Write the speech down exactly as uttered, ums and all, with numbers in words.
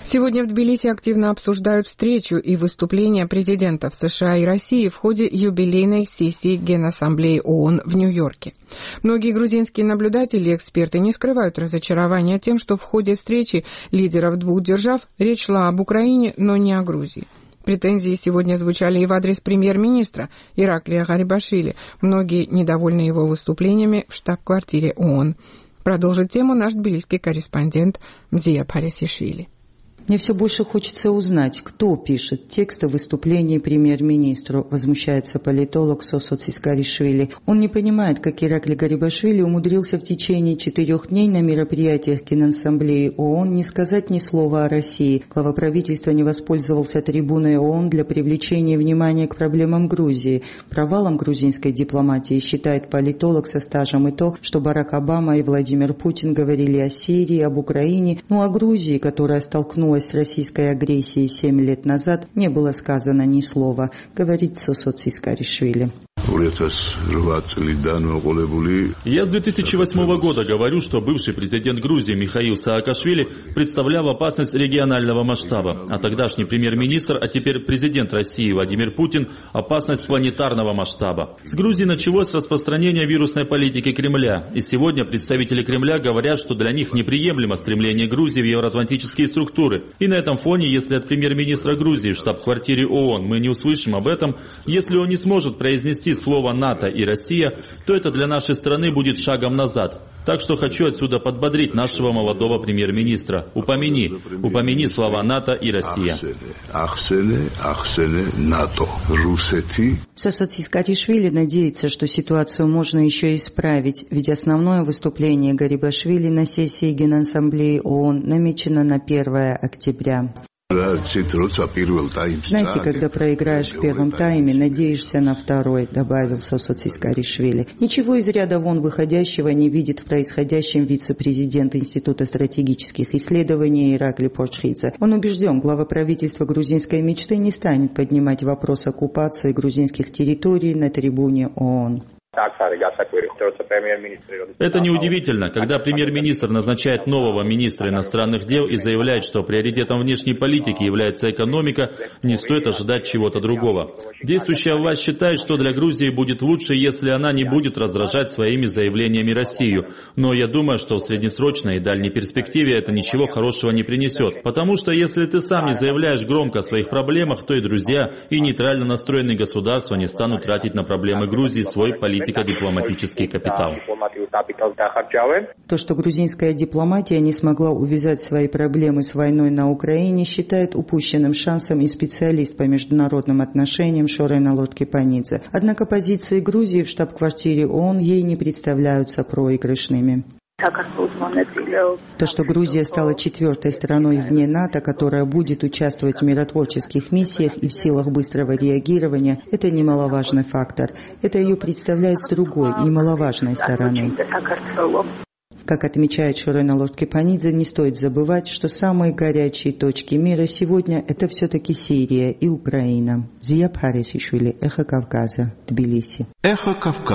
Сегодня в Тбилиси активно обсуждают встречу и выступления президентов США и России в ходе юбилейной сессии Генассамблеи ООН в Нью-Йорке. Многие грузинские наблюдатели и эксперты не скрывают разочарования тем, что в ходе встречи лидеров двух держав речь шла об Украине, но не о Грузии. Претензии сегодня звучали и в адрес премьер-министра Ираклия Гарибашвили. Многие недовольны его выступлениями в штаб-квартире ООН. Продолжит тему наш тбилисский корреспондент Мзия Парисишвили. Мне все больше хочется узнать, кто пишет тексты выступлений премьер-министру, возмущается политолог Сосо Цискаришвили. Он не понимает, как Ираклий Гарибашвили умудрился в течение четырех дней на мероприятиях Генассамблеи ООН не сказать ни слова о России. Глава правительства не воспользовался трибуной ООН для привлечения внимания к проблемам Грузии. Провалом грузинской дипломатии считает политолог со стажем и то, что Барак Обама и Владимир Путин говорили о Сирии, об Украине, но о Грузии, которая столкнулась с российской агрессией семь лет назад, не было сказано ни слова, говорит Сосо Цискаришвили. Я с две тысячи восьмого года говорю, что бывший президент Грузии Михаил Саакашвили представлял опасность регионального масштаба, а тогдашний премьер-министр, а теперь президент России Владимир Путин – опасность планетарного масштаба. С Грузии началось распространение вирусной политики Кремля, и сегодня представители Кремля говорят, что для них неприемлемо стремление Грузии в евроатлантические структуры. И на этом фоне, если от премьер-министра Грузии в штаб-квартире ООН мы не услышим об этом, если он не сможет произнести слово «НАТО» и «Россия», то это для нашей страны будет шагом назад. Так что хочу отсюда подбодрить нашего молодого премьер-министра. Упомяни, упомяни слова «НАТО» и «Россия». Сосо Цискаришвили надеется, что ситуацию можно еще исправить, ведь основное выступление Гарибашвили на сессии Генассамблеи ООН намечено на первое октября. Знаете, когда проиграешь в первом тайме, надеешься на второй, добавил Сосо Цискаришвили. Ничего из ряда вон выходящего не видит в происходящем вице-президент Института стратегических исследований Ираклий Порчхидзе. Он убежден, глава правительства грузинской мечты не станет поднимать вопрос оккупации грузинских территорий на трибуне ООН. Это неудивительно, когда премьер-министр назначает нового министра иностранных дел и заявляет, что приоритетом внешней политики является экономика, не стоит ожидать чего-то другого. Действующая власть считает, что для Грузии будет лучше, если она не будет раздражать своими заявлениями Россию. Но я думаю, что в среднесрочной и дальней перспективе это ничего хорошего не принесет. Потому что если ты сам не заявляешь громко о своих проблемах, то и друзья, и нейтрально настроенные государства не станут тратить на проблемы Грузии свой политико-дипломатический капитал. То, что грузинская дипломатия не смогла увязать свои проблемы с войной на Украине, считает упущенным шансом и специалист по международным отношениям Шорена Лорд-Кипанидзе. Однако позиции Грузии в штаб-квартире ООН ей не представляются проигрышными. То, что Грузия стала четвертой страной вне НАТО, которая будет участвовать в миротворческих миссиях и в силах быстрого реагирования, это немаловажный фактор. Это ее представляет с другой, немаловажной стороны. Как отмечает Шорена Лорд-Кипанидзе, не стоит забывать, что самые горячие точки мира сегодня – это все-таки Сирия и Украина. Мзия Парисишвили, Эхо Кавказа, Тбилиси. Эхо Кавказа.